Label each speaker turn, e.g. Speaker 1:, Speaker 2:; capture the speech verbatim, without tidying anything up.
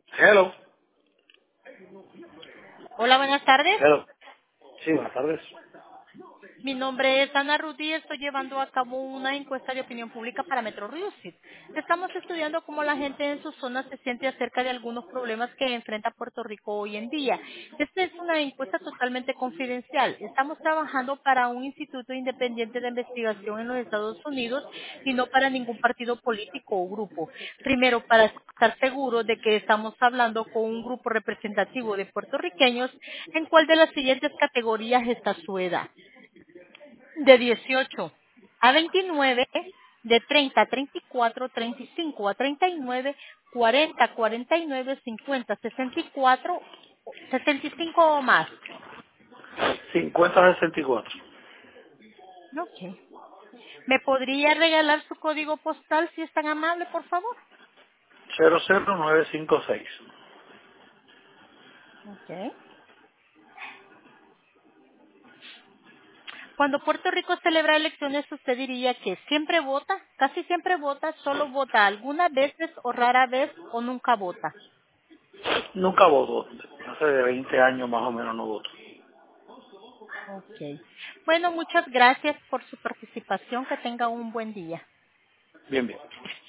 Speaker 1: Hello.
Speaker 2: Hola, buenas tardes.
Speaker 1: Hello. Sí, buenas tardes.
Speaker 2: Mi nombre es Ana Rudy y estoy llevando a cabo una encuesta de opinión pública para Metro Music. Estamos estudiando cómo la gente en su zona se siente acerca de algunos problemas que enfrenta Puerto Rico hoy en día. Esta es una encuesta totalmente confidencial. Estamos trabajando para un instituto independiente de investigación en los Estados Unidos y no para ningún partido político o grupo. Primero, para estar seguro de que estamos hablando con un grupo representativo de puertorriqueños, ¿en cuál de las siguientes categorías está su edad? De dieciocho a veintinueve, de treinta a treinta y cuatro, treinta y cinco a treinta y nueve, cuarenta, cuarenta y nueve, cincuenta, sesenta y cuatro, sesenta y cinco o más.
Speaker 1: cincuenta sesenta y cuatro.
Speaker 2: Ok. ¿Me podría regalar su código postal si es tan amable, por favor?
Speaker 1: cero cero nueve cinco seis.
Speaker 2: Ok. Cuando Puerto Rico celebra elecciones, usted diría que siempre vota, casi siempre vota, solo vota algunas veces o rara vez o nunca vota.
Speaker 1: Nunca voto. Hace de veinte años más o menos no voto.
Speaker 2: Ok. Bueno, muchas gracias por su participación. Que tenga un buen día.
Speaker 1: Bien, bien.